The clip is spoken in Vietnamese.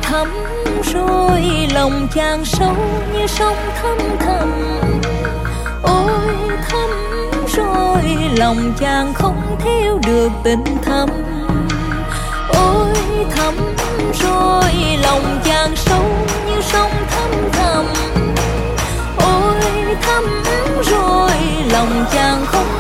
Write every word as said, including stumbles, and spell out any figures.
thắm rồi, lòng chàng sâu như sông thâm thẳm. Ôi thắm rồi, lòng chàng không thiếu được tình thắm. Ôi thắm rồi, lòng chàng sâu như sông thâm thẳm. Ôi thắm rồi, lòng chàng không